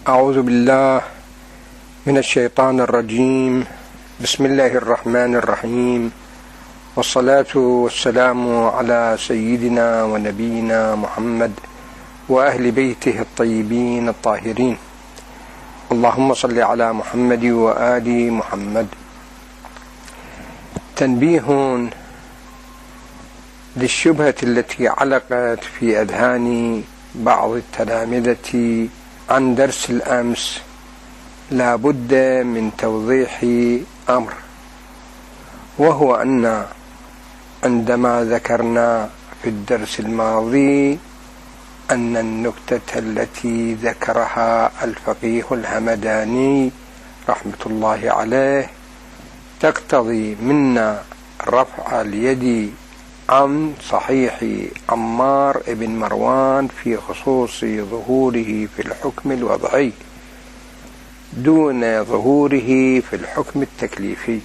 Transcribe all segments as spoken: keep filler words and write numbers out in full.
أعوذ بالله من الشيطان الرجيم. بسم الله الرحمن الرحيم، والصلاة والسلام على سيدنا ونبينا محمد وأهل بيته الطيبين الطاهرين. اللهم صل على محمد وآل محمد. تنبيه للشبهة التي علقت في أذهان بعض التلامذة عن درس الأمس، لا بد من توضيح أمر، وهو أن عندما ذكرنا في الدرس الماضي أن النكتة التي ذكرها الفقيه الهمداني رحمة الله عليه تقتضي منا رفع اليد عن صحيح عمار بن مروان في خصوص ظهوره في الحكم الوضعي دون ظهوره في الحكم التكليفي،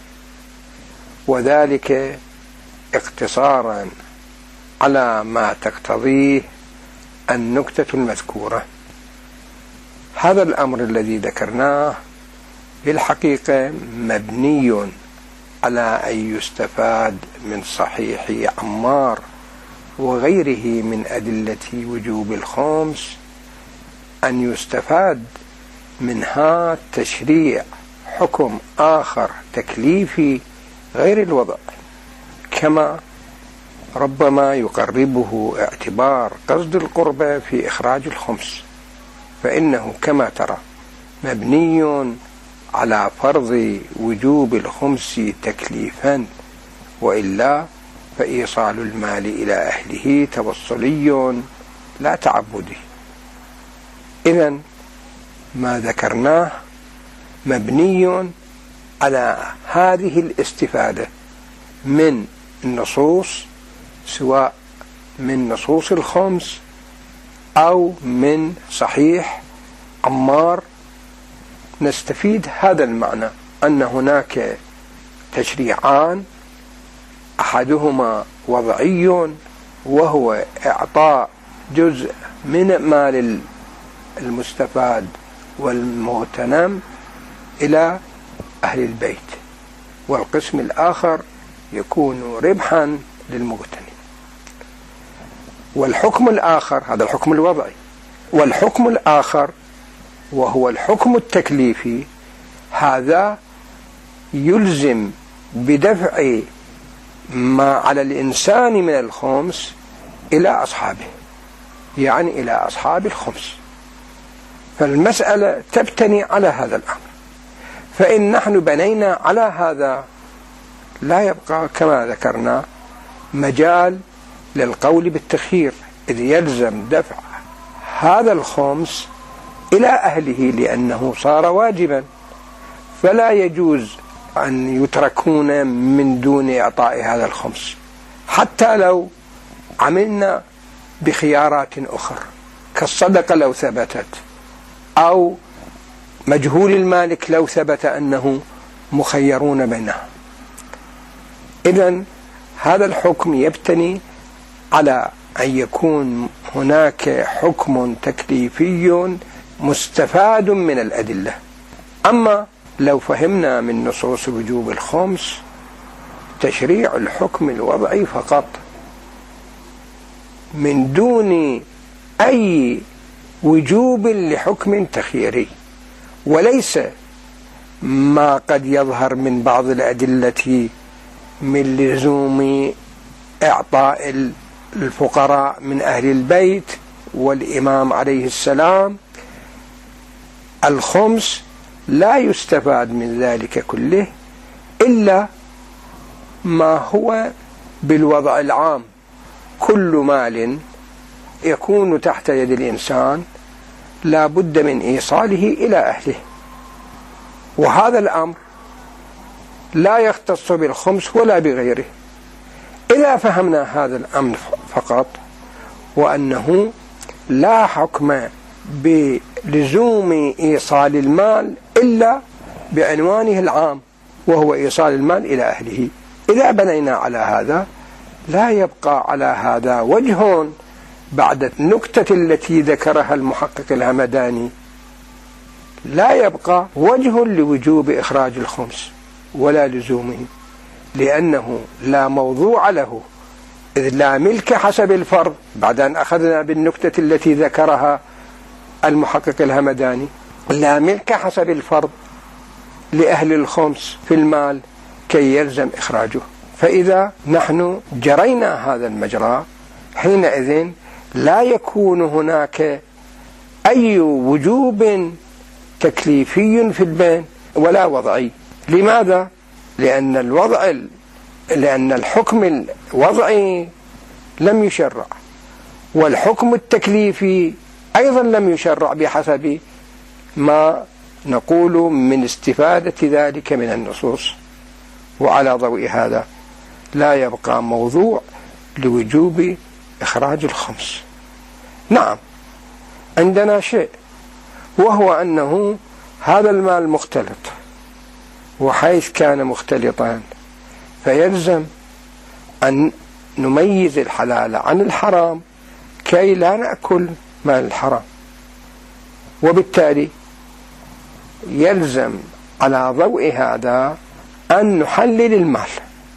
وذلك اقتصارا على ما تقتضيه النكتة المذكورة. هذا الأمر الذي ذكرناه في الحقيقة مبني على أن يستفاد من صحيح عمار وغيره من أدلة وجوب الخمس أن يستفاد منها تشريع حكم آخر تكليفي غير الوضع، كما ربما يقربه اعتبار قصد القربة في إخراج الخمس، فإنه كما ترى مبني على فرض وجوب الخمس تكليفا، وإلا فإيصال المال إلى أهله توصلي لا تعبدي. إذن ما ذكرناه مبني على هذه الاستفادة من النصوص، سواء من نصوص الخمس أو من صحيح عمار. نستفيد هذا المعنى، أن هناك تشريعان، أحدهما وضعي وهو إعطاء جزء من مال المستفاد والمغتنم إلى أهل البيت، والقسم الآخر يكون ربحا للمغتنم. والحكم الآخر هذا الحكم الوضعي، والحكم الآخر وهو الحكم التكليفي، هذا يلزم بدفع ما على الإنسان من الخمس إلى أصحابه، يعني إلى أصحاب الخمس. فالمسألة تبتني على هذا الأمر، فإن نحن بنينا على هذا لا يبقى كما ذكرنا مجال للقول بالتخيير، إذ يلزم دفع هذا الخمس إلى أهله لأنه صار واجبا، فلا يجوز أن يتركون من دون إعطاء هذا الخمس، حتى لو عملنا بخيارات أخرى كالصدقة لو ثبتت، أو مجهول المالك لو ثبت أنه مخيرون بينها. إذن هذا الحكم يبتني على أن يكون هناك حكم تكليفي مستفاد من الأدلة. أما لو فهمنا من نصوص وجوب الخمس تشريع الحكم الوضعي فقط من دون أي وجوب لحكم تخييري، وليس ما قد يظهر من بعض الأدلة من لزوم إعطاء الفقراء من أهل البيت والإمام عليه السلام الخمس. لا يستفاد من ذلك كله إلا ما هو بالوضع العام. كل مال يكون تحت يد الإنسان لا بد من إيصاله إلى أهله، وهذا الأمر لا يختص بالخمس ولا بغيره. إذا فهمنا هذا الأمر فقط، وأنه لا حكم بلزوم إيصال المال إلا بعنوانه العام وهو إيصال المال إلى أهله، إذا بنينا على هذا لا يبقى على هذا وجه بعد النكتة التي ذكرها المحقق الهمداني لا يبقى وجه لوجوب إخراج الخمس ولا لزومه، لأنه لا موضوع له، إذ لا ملك حسب الفرض. بعد أن أخذنا بالنكتة التي ذكرها المحقق الهمداني، لا ملك حسب الفرض لأهل الخمس في المال كي يلزم إخراجه. فإذا نحن جرينا هذا المجرى حينئذ لا يكون هناك أي وجوب تكليفي في البين ولا وضعي. لماذا؟ لأن الوضع لأن الحكم الوضعي لم يشرع، والحكم التكليفي أيضا لم يشرع بحسب ما نقول من استفادة ذلك من النصوص. وعلى ضوء هذا لا يبقى موضوع لوجوب إخراج الخمس. نعم، عندنا شيء، وهو أنه هذا المال مختلط، وحيث كان مختلطان فيلزم أن نميز الحلال عن الحرام كي لا نأكل مال الحرام، وبالتالي يلزم على ضوء هذا أن نحلل المال.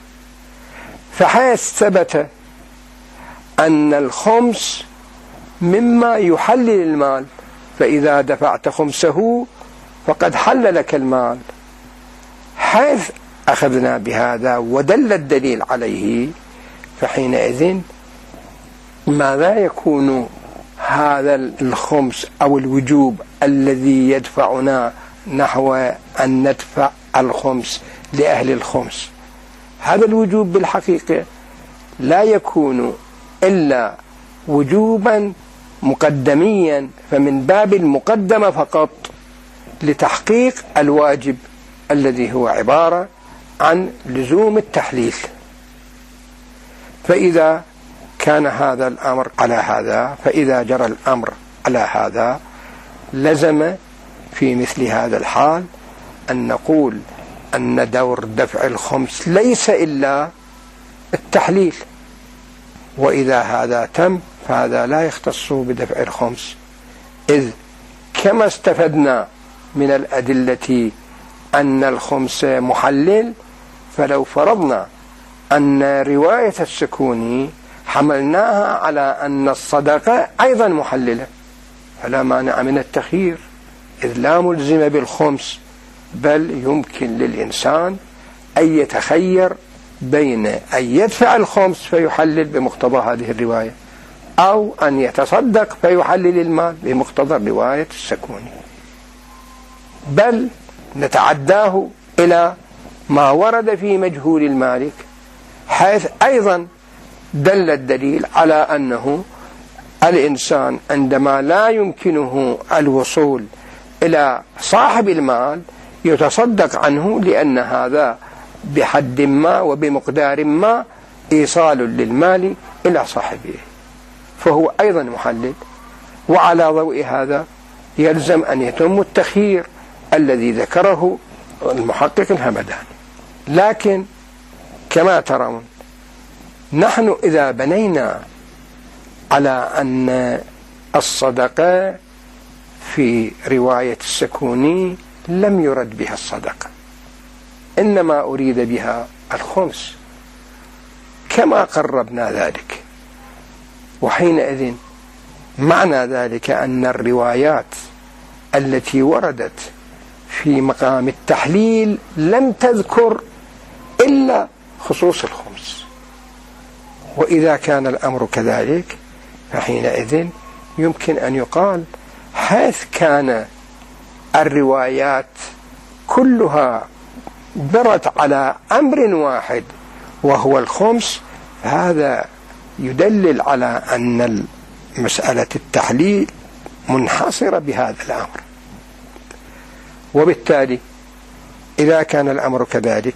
فحيث ثبت أن الخمس مما يحلل المال، فإذا دفعت خمسه فقد حل لك المال. حيث أخذنا بهذا ودل الدليل عليه، فحينئذ ماذا يكون هذا الخمس أو الوجوب الذي يدفعنا نحو أن ندفع الخمس لأهل الخمس؟ هذا الوجوب بالحقيقة لا يكون إلا وجوبا مقدميا، فمن باب المقدمة فقط لتحقيق الواجب الذي هو عبارة عن لزوم التحليل. فإذا كان هذا الأمر على هذا، فإذا جرى الأمر على هذا، لزم في مثل هذا الحال أن نقول أن دور دفع الخمس ليس إلا التحليل. وإذا هذا تم فهذا لا يختص بدفع الخمس، إذ كما استفدنا من الأدلة أن الخمس محلل، فلو فرضنا أن رواية السكوني حملناها على أن الصدقة أيضا محللة، فلا مانع من التخيير، إذ لا ملزم بالخمس، بل يمكن للإنسان أن يتخير بين أن يدفع الخمس فيحلل بمقتضى هذه الرواية، أو أن يتصدق فيحلل المال بمقتضى رواية السكوني، بل نتعداه إلى ما ورد في مجهول المالك، حيث أيضا دل الدليل على أنه الإنسان عندما لا يمكنه الوصول إلى صاحب المال يتصدق عنه، لأن هذا بحد ما وبمقدار ما إيصال للمال إلى صاحبه، فهو أيضا محلل. وعلى ضوء هذا يلزم أن يتم التخيير الذي ذكره المحقق الهمداني. لكن كما ترون نحن إذا بنينا على أن الصدقة في رواية السكوني لم يرد بها الصدقة، إنما أريد بها الخمس كما قربنا ذلك، وحينئذ معنى ذلك أن الروايات التي وردت في مقام التحليل لم تذكر إلا خصوص الخمس. وإذا كان الأمر كذلك فحينئذ يمكن أن يقال حيث كان الروايات كلها برت على أمر واحد وهو الخمس، هذا يدلل على أن مسألة التحليل منحصرة بهذا الأمر. وبالتالي إذا كان الأمر كذلك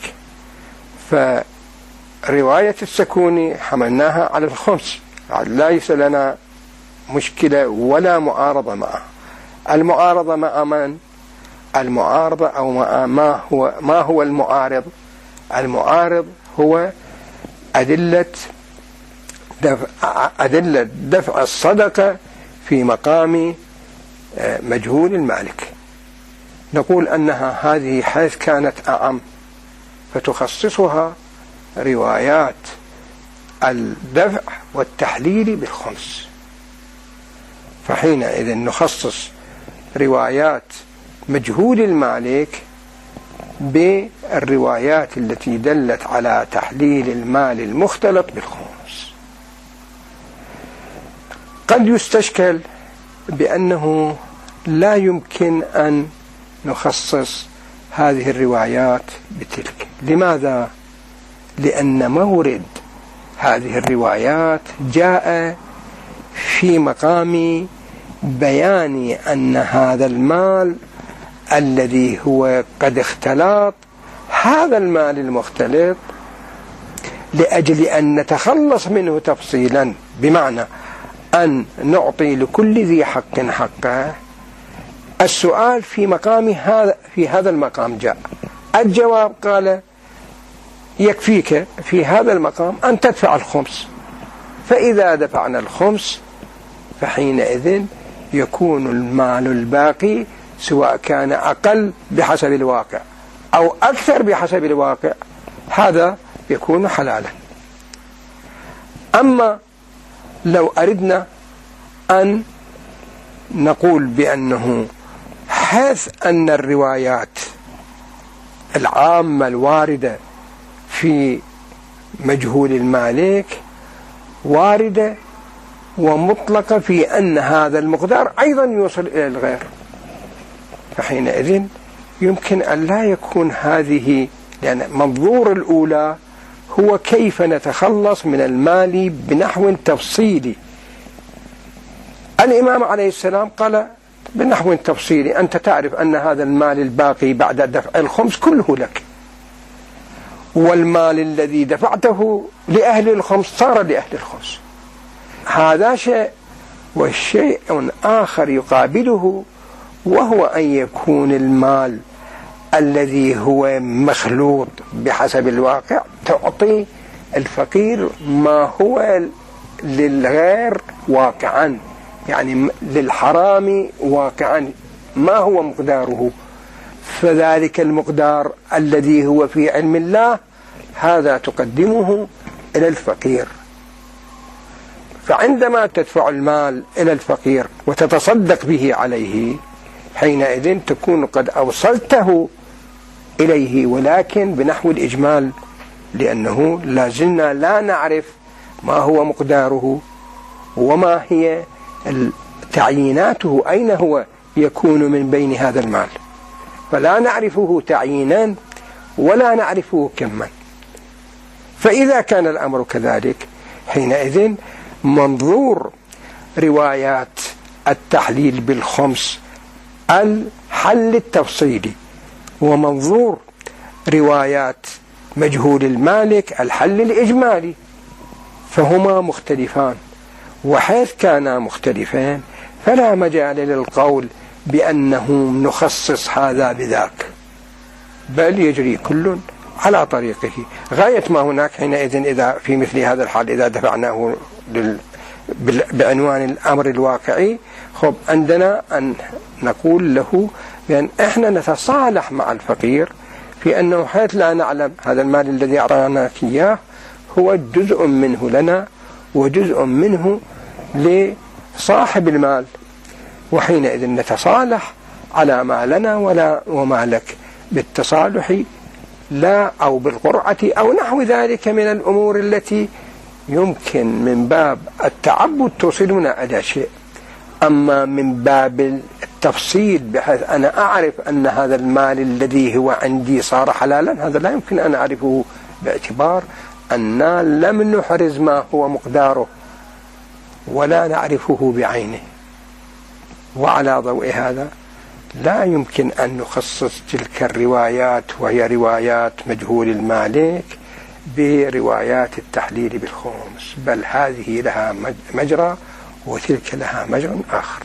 فرواية السكوني حملناها على الخمس، ليس لنا مشكلة ولا معارضة معه. المعارضة مع من؟ المعارضة أو مع ما هو ما هو المعارض؟ المعارض هو أدلة دفع, أدلة دفع الصدقة في مقام مجهول المالك. نقول أنها هذه حيث كانت أعم فتخصصها روايات الدفع والتحليل بالخمس، فحينئذ نخصص روايات مجهول المالك بالروايات التي دلت على تحليل المال المختلط بالخمس. قد يستشكل بأنه لا يمكن أن نخصص هذه الروايات بتلك. لماذا؟ لأن مورد هذه الروايات جاء في مقام بيان أن هذا المال الذي هو قد اختلط، هذا المال المختلط لأجل أن نتخلص منه تفصيلا، بمعنى أن نعطي لكل ذي حق حقه. السؤال في مقام هذا، في هذا المقام جاء الجواب، قال يكفيك في هذا المقام أن تدفع الخمس، فإذا دفعنا الخمس فحينئذ يكون المال الباقي سواء كان أقل بحسب الواقع أو أكثر بحسب الواقع، هذا يكون حلالا. أما لو أردنا أن نقول بأنه حيث أن الروايات العامة الواردة في مجهول المالك واردة ومطلقة في أن هذا المقدار أيضا يوصل إلى الغير، فحينئذ يمكن أن لا يكون هذه، لأن منظور الأولى هو كيف نتخلص من المال بنحو تفصيلي. الإمام عليه السلام قال بنحو تفصيلي أنت تعرف أن هذا المال الباقي بعد دفع الخمس كله لك، والمال الذي دفعته لأهل الخمس صار لأهل الخمس. هذا شيء، والشيء آخر يقابله وهو أن يكون المال الذي هو مخلوط بحسب الواقع تعطي الفقير ما هو للغير واقعا، يعني للحرام واقعا ما هو مقداره، فذلك المقدار الذي هو في علم الله هذا تقدمه إلى الفقير. فعندما تدفع المال إلى الفقير وتتصدق به عليه حينئذ تكون قد أوصلته إليه، ولكن بنحو الإجمال، لأنه لازلنا لا نعرف ما هو مقداره وما هي تعييناته، أين هو يكون من بين هذا المال، فلا نعرفه تعيينا ولا نعرفه كما. فإذا كان الأمر كذلك حينئذ منظور روايات التحليل بالخمس الحل التفصيلي، ومنظور روايات مجهول المالك الحل الإجمالي، فهما مختلفان. وحيث كانا مختلفان فلا مجال للقول بأنه نخصص هذا بذاك، بل يجري كل على طريقه. غاية ما هناك حينئذ إذا في مثل هذا الحال إذا دفعناه بعنوان الأمر الواقعي، خب عندنا أن نقول له بأن إحنا نتصالح مع الفقير في أنه حيث لا نعلم هذا المال الذي أعطاناك إياه هو جزء منه لنا وجزء منه لصاحب المال، وحينئذ نتصالح على ما لنا ولا وما لك بالتصالح لا أو بالقرعة أو نحو ذلك من الأمور التي يمكن من باب التعبد توصلنا إلى شيء. أما من باب التفصيل بحيث أنا أعرف أن هذا المال الذي هو عندي صار حلالا، هذا لا يمكن أن أعرفه باعتبار أننا لم نحرز ما هو مقداره ولا نعرفه بعينه. وعلى ضوء هذا لا يمكن أن نخصص تلك الروايات وهي روايات مجهول المالك بروايات التحليل بالخمس، بل هذه لها مجرى وتلك لها مجرى آخر.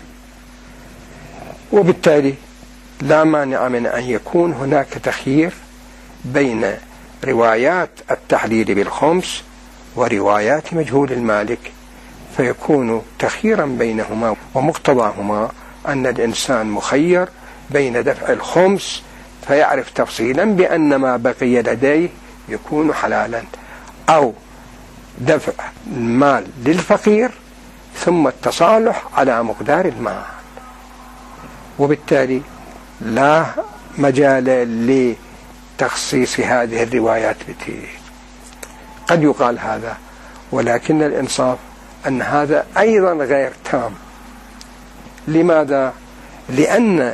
وبالتالي لا مانع من أن يكون هناك تخيير بين روايات التحليل بالخمس وروايات مجهول المالك، فيكون تخييرا بينهما، ومقتضاهما أن الإنسان مخير بين دفع الخمس فيعرف تفصيلا بأن ما بقي لديه يكون حلالا، أو دفع المال للفقير ثم التصالح على مقدار المال. وبالتالي لا مجال لتخصيص هذه الروايات بتير. قد يقال هذا، ولكن الإنصاف أن هذا أيضا غير تام. لماذا؟ لأن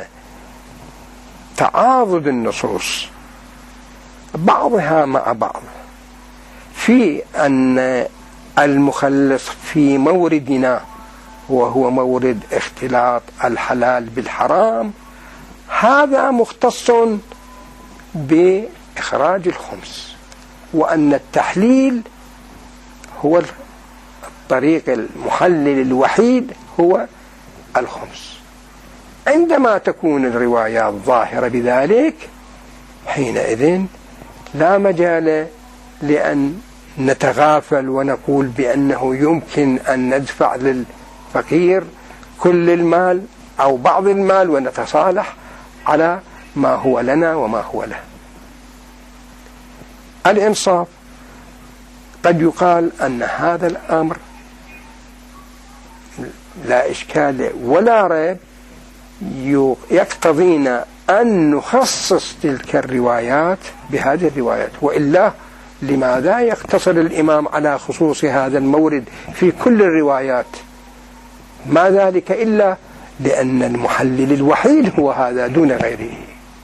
تعاضد النصوص بعضها مع بعض في أن المخلص في موردنا وهو مورد اختلاط الحلال بالحرام هذا مختص بإخراج الخمس، وأن التحليل هو الطريق المحلل الوحيد هو الخمس. عندما تكون الروايات ظاهرة بذلك حينئذ لا مجال لأن نتغافل ونقول بأنه يمكن أن ندفع للفقير كل المال أو بعض المال ونتصالح على ما هو لنا وما هو له. الإنصاف قد يقال أن هذا الأمر لا إشكال ولا ريب يقتضينا أن نخصص تلك الروايات بهذه الروايات، وإلا لماذا يقتصر الإمام على خصوص هذا المورد في كل الروايات؟ ما ذلك إلا لأن المحلل الوحيد هو هذا دون غيره.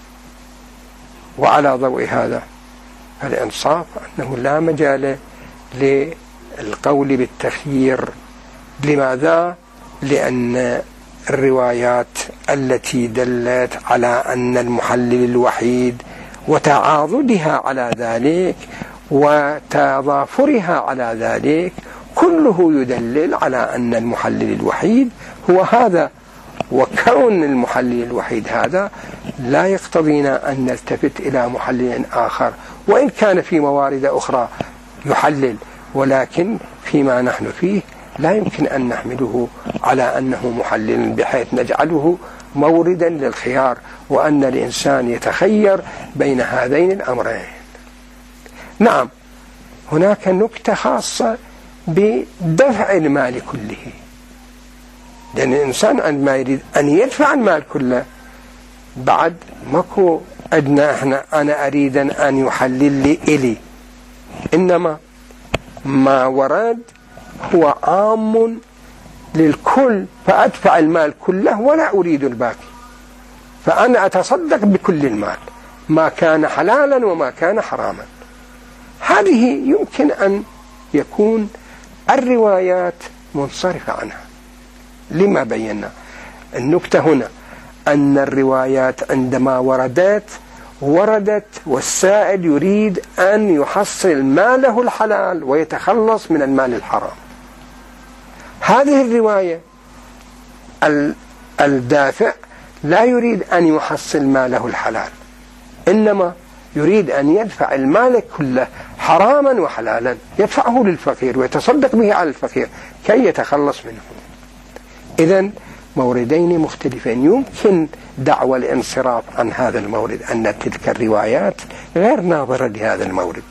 وعلى ضوء هذا الإنصاف أنه لا مجال للقول بالتخيير. لماذا؟ لأن الروايات التي دلت على أن المحلل الوحيد وتعاضدها على ذلك وتضافرها على ذلك كله يدلل على أن المحلل الوحيد هو هذا، وكون المحلل الوحيد هذا لا يقتضينا أن نلتفت إلى محلل آخر، وإن كان في موارد أخرى يحلل، ولكن فيما نحن فيه لا يمكن أن نحمله على أنه محلل بحيث نجعله موردا للخيار، وأن الإنسان يتخير بين هذين الأمرين. نعم هناك نكتة خاصة بدفع المال كله، لأن الإنسان عندما يريد أن يدفع المال كله بعد ماكو أدنى إحنا أنا أريد أن يحلل لي إلي، إنما ما ورد هو عام للكل فأدفع المال كله ولا أريد الباقي، فأنا أتصدق بكل المال ما كان حلالا وما كان حراما. هذه يمكن أن يكون الروايات منصرفة عنها. لما بينا النكتة هنا أن الروايات عندما وردت وردت والسائل يريد أن يحصل ماله الحلال ويتخلص من المال الحرام. هذه الرواية الدافع لا يريد أن يحصل ماله الحلال، إنما يريد أن يدفع المال كله حراما وحلالا، يدفعه للفقير ويتصدق به على الفقير كي يتخلص منه. إذن موردين مختلفين. يمكن دعوى الانصراف عن هذا المورد أن تلك الروايات غير ناظرة لهذا المورد.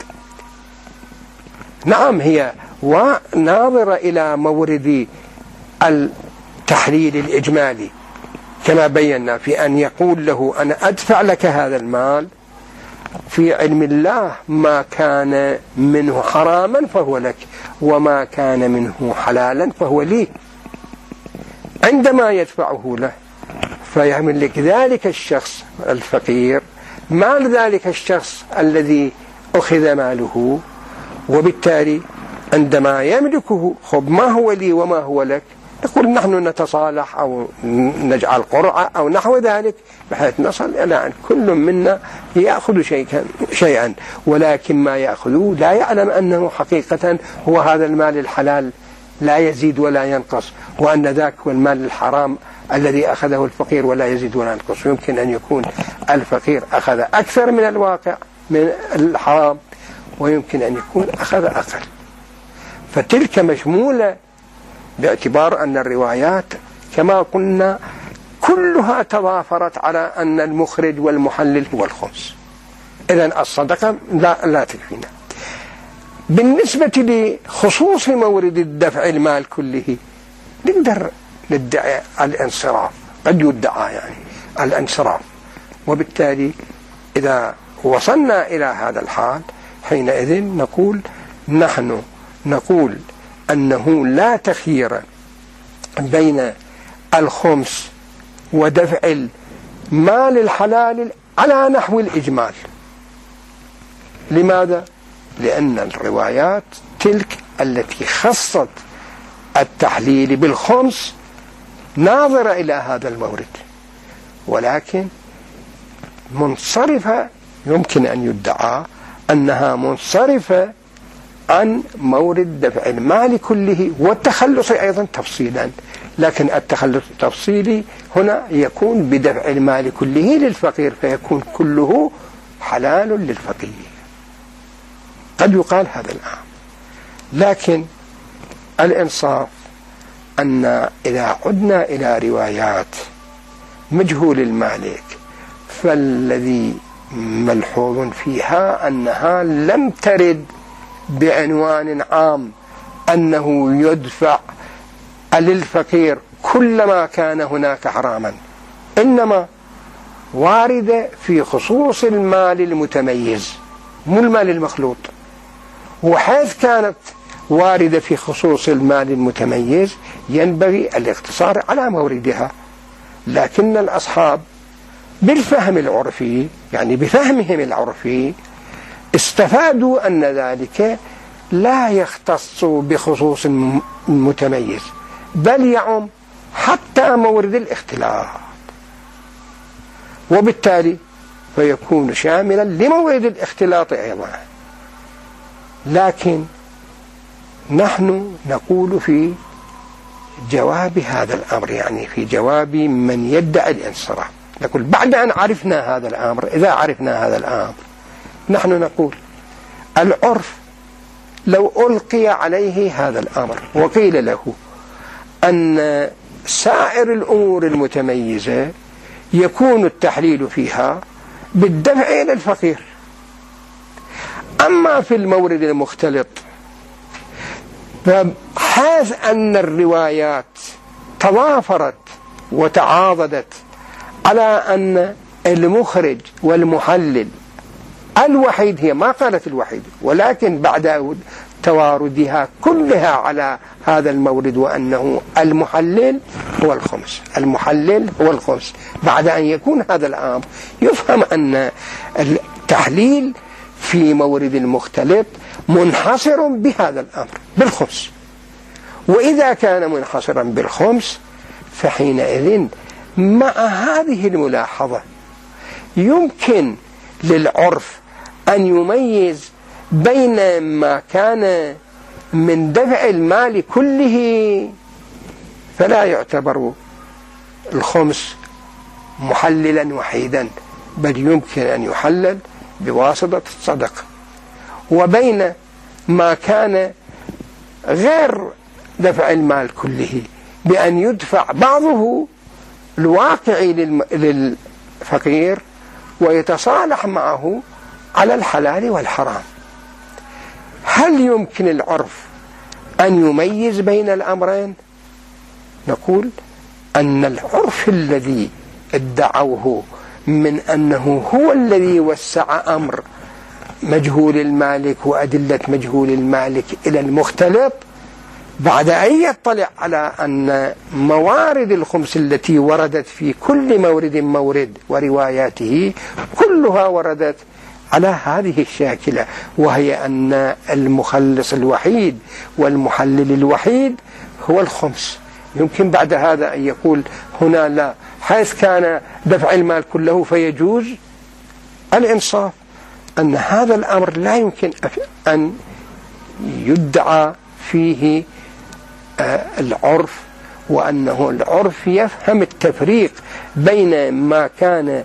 نعم هي وناظرة إلى مورد التحليل الإجمالي كما بينا في أن يقول له أنا أدفع لك هذا المال في علم الله، ما كان منه حراما فهو لك وما كان منه حلالا فهو لي. عندما يدفعه له فيملك ذلك الشخص الفقير مال ذلك الشخص الذي أخذ ماله، وبالتالي عندما يملكه خب ما هو لي وما هو لك نقول نحن نتصالح أو نجعل قرعة أو نحو ذلك بحيث نصل إلى أن كل منا يأخذ شيئا, شيئا ولكن ما يأخذه لا يعلم أنه حقيقة هو هذا المال الحلال لا يزيد ولا ينقص، وأن ذاك هو المال الحرام الذي أخذه الفقير ولا يزيد ولا ينقص. يمكن أن يكون الفقير أخذ أكثر من الواقع من الحرام، ويمكن أن يكون أخذ أقل. فتلك مشمولة باعتبار أن الروايات كما قلنا كلها تضافرت على أن المخرج والمحلل هو الخمس. إذن الصدقة لا, لا تكفينا. بالنسبة لخصوص مورد الدفع المال كله نقدر ندعي الانصراف، قد يدعى يعني الانصراف، وبالتالي إذا وصلنا إلى هذا الحال حينئذ نقول نحن نقول أنه لا تخيير بين الخمس ودفع المال الحلال على نحو الإجمال. لماذا؟ لأن الروايات تلك التي خصت التحليل بالخمس ناظرة إلى هذا المورد، ولكن منصرفة، يمكن أن يدعى أنها منصرفة عن مورد دفع المال كله والتخلص أيضا تفصيلا، لكن التخلص التفصيلي هنا يكون بدفع المال كله للفقير، فيكون كله حلال للفقير. قد يقال هذا الآن، لكن الإنصاف أن إذا عدنا إلى روايات مجهول المالك فالذي ملحوظ فيها أنها لم ترد بعنوان عام أنه يدفع للفقير كلما كان هناك حراما، إنما واردة في خصوص المال المتميز مو المال المخلوط. وحيث كانت واردة في خصوص المال المتميز ينبغي الاقتصار على موردها، لكن الأصحاب بالفهم العرفي يعني بفهمهم العرفي استفادوا أن ذلك لا يختص بخصوص المتميز بل يعم حتى مورد الاختلاط، وبالتالي فيكون شاملا لمورد الاختلاط أيضا. لكن نحن نقول في جواب هذا الأمر، يعني في جواب من يدعي الانصراف، نقول بعد أن عرفنا هذا الأمر، إذا عرفنا هذا الأمر نحن نقول العرف لو ألقي عليه هذا الأمر وقيل له أن سائر الأمور المتميزة يكون التحليل فيها بالدفع إلى الفقير، أما في المورد المختلط فحيث أن الروايات تضافرت وتعاضدت على أن المخرج والمحلل الوحيد، هي ما قالت الوحيد ولكن بعد تواردها كلها على هذا المورد وأنه المحلل هو الخمس، المحلل هو الخمس، بعد أن يكون هذا الأمر يفهم أن التحليل في مورد المختلط منحصر بهذا الأمر بالخمس. وإذا كان منحصرا بالخمس فحينئذ مع هذه الملاحظة يمكن للعرف أن يميز بين ما كان من دفع المال كله فلا يعتبر الخمس محللا وحيدا، بل يمكن أن يحلل بواسطة الصدقة، وبين ما كان غير دفع المال كله بأن يدفع بعضه الواقعي للفقير ويتصالح معه على الحلال والحرام. هل يمكن العرف أن يميز بين الأمرين؟ نقول أن العرف الذي ادعوه من أنه هو الذي وسع أمر مجهول المالك وأدلة مجهول المالك إلى المختلط بعد أن يطلع على أن موارد الخمس التي وردت في كل مورد مورد ورواياته كلها وردت على هذه الشاكلة، وهي أن المخلص الوحيد والمحلل الوحيد هو الخمس. يمكن بعد هذا أن يقول هنا لا، حيث كان دفع المال كله فيجوز الإنصاف أن هذا الأمر لا يمكن أن يدعى فيه العرف، وأنه العرف يفهم التفريق بين ما كان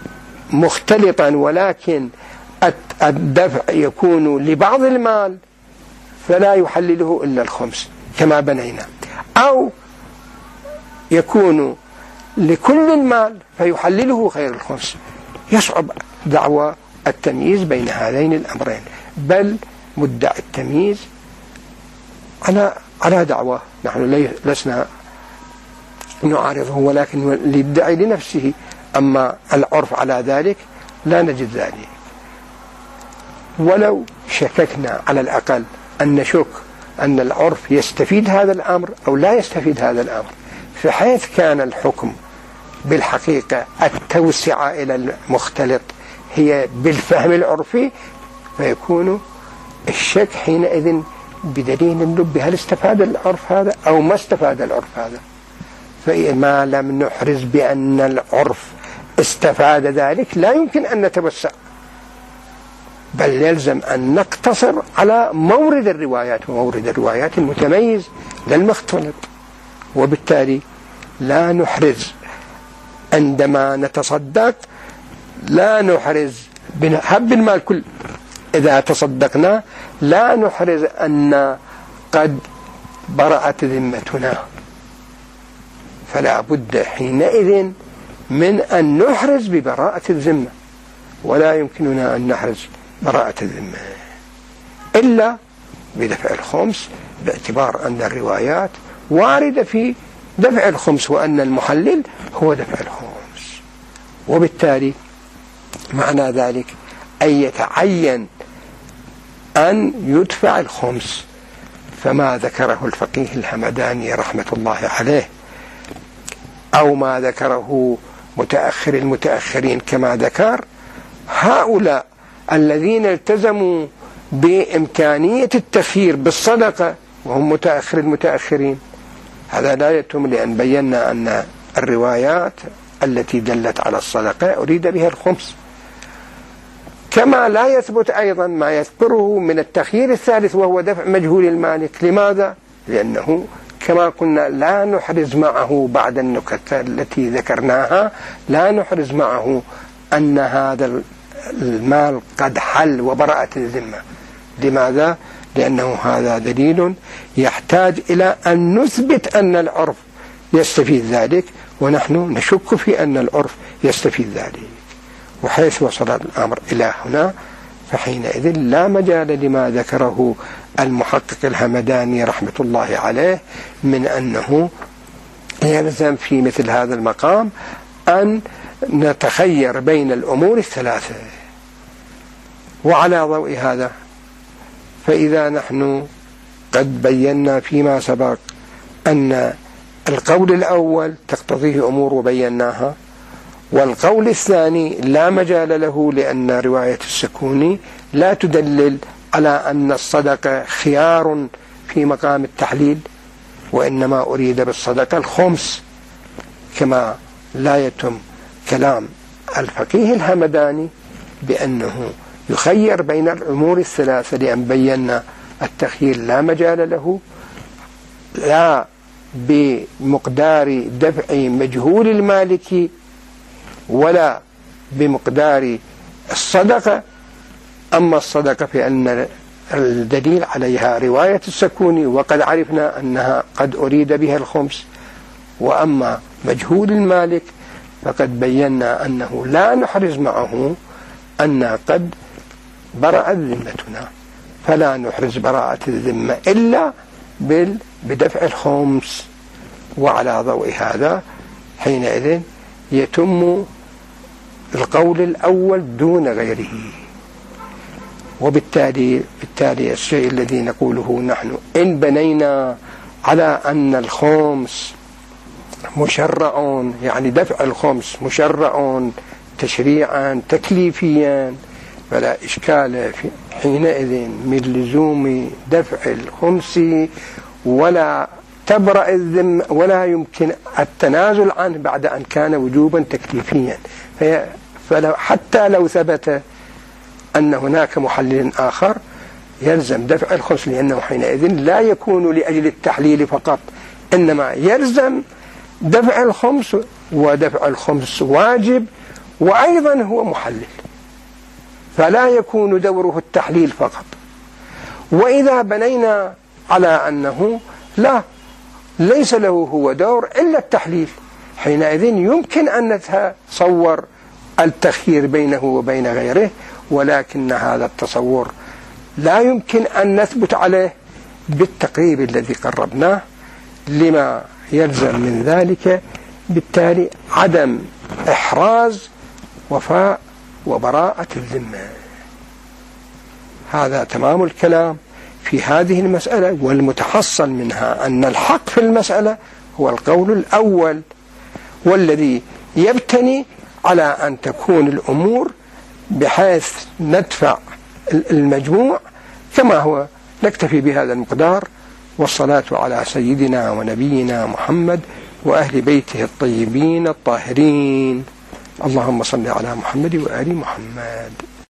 مختلطا ولكن الدفع يكون لبعض المال فلا يحلله إلا الخمس كما بنينا، أو يكون لكل المال فيحلله غير الخمس، يصعب دعوى التمييز بين هذين الأمرين، بل مدعي التمييز على على دعوة، نحن لسنا نعارضه، ولكن ليدعي لنفسه، أما العرف على ذلك لا نجد ذلك. ولو شككنا على الأقل أن نشك أن العرف يستفيد هذا الأمر أو لا يستفيد هذا الأمر، فحيث كان الحكم بالحقيقة التوسعة إلى المختلط هي بالفهم العرفي، فيكون الشك حينئذ بدليل اللب هل استفاد العرف هذا أو ما استفاد العرف هذا. فما لم نحرز بأن العرف استفاد ذلك لا يمكن أن نتوسع، بل يلزم أن نقتصر على مورد الروايات، ومورد الروايات المتميز للمختلط، وبالتالي لا نحرز عندما نتصدق، لا نحرز بهب المال كل، إذا تصدقنا لا نحرز أن قد برأت ذمتنا، فلا بد حينئذ من أن نحرز ببراءة الذمة، ولا يمكننا أن نحرز براءة الذمة إلا بدفع الخمس، باعتبار أن الروايات واردة في دفع الخمس وأن المحلل هو دفع الخمس، وبالتالي معنى ذلك أن يتعين أن يدفع الخمس. فما ذكره الفقيه الهمداني رحمة الله عليه أو ما ذكره متأخر المتأخرين كما ذكر، هؤلاء الذين التزموا بإمكانية التخيير بالصدقة وهم متأخر المتأخرين، هذا لا يتم، لأن بينا أن الروايات التي دلت على الصدقة أريد بها الخمس. كما لا يثبت أيضا ما يذكره من التخيير الثالث وهو دفع مجهول المالك. لماذا؟ لأنه كما قلنا لا نحرز معه بعد النكت التي ذكرناها، لا نحرز معه أن هذا المال قد حل وبرأت الذمة. لماذا؟ لأنه هذا دليل يحتاج إلى أن نثبت أن العرف يستفيد ذلك، ونحن نشك في أن العرف يستفيد ذلك. وحيث وصل الأمر إلى هنا فحينئذ لا مجال لما ذكره المحقق الهمداني رحمة الله عليه من أنه يلزم في مثل هذا المقام أن نتخير بين الأمور الثلاثة. وعلى ضوء هذا فإذا نحن قد بينا فيما سبق أن القول الأول تقتضيه أمور وبيناها، والقول الثاني لا مجال له، لأن رواية السكوني لا تدلل على أن الصدقة خيار في مقام التحليل، وإنما أريد بالصدقة الخمس، كما لا يتم كلام الفقيه الهمداني بأنه يخير بين الأمور الثلاثة، لأن بينا التخيير لا مجال له، لا بمقدار دفع مجهول المالك ولا بمقدار الصدقة. أما الصدقة فإن الدليل عليها رواية السكوني، وقد عرفنا أنها قد أريد بها الخمس. وأما مجهول المالك فقد بينا أنه لا نحرز معه أن قد برأت ذمتنا، فلا نحرز براءة الذمة إلا بدفع الخمس. وعلى ضوء هذا حينئذ يتم القول الأول دون غيره. وبالتالي بالتالي الشيء الذي نقوله نحن إن بنينا على أن الخمس مشرع، يعني دفع الخمس مشرع تشريعا تكليفيا، فلا إشكال حينئذ من لزوم دفع الخمس، ولا تبرأ الذمة، ولا يمكن التنازل عنه بعد أن كان وجوبا تكليفيا. فلو حتى لو ثبت أن هناك محلل آخر يلزم دفع الخمس، لأنه حينئذ لا يكون لأجل التحليل فقط، إنما يلزم دفع الخمس، ودفع الخمس واجب وأيضا هو محلل، فلا يكون دوره التحليل فقط. وإذا بنينا على أنه لا ليس له هو دور إلا التحليل، حينئذ يمكن أن نتصور التخيير بينه وبين غيره، ولكن هذا التصور لا يمكن أن نثبت عليه بالتقريب الذي قربناه، لما يلزم من ذلك بالتالي عدم إحراز وفاء وبراءة الذمة. هذا تمام الكلام في هذه المسألة، والمتحصل منها أن الحق في المسألة هو القول الأول، والذي يبتني على أن تكون الأمور بحيث ندفع المجموع كما هو. نكتفي بهذا المقدار، والصلاة على سيدنا ونبينا محمد وأهل بيته الطيبين الطاهرين. اللهم صل على محمد وآل محمد.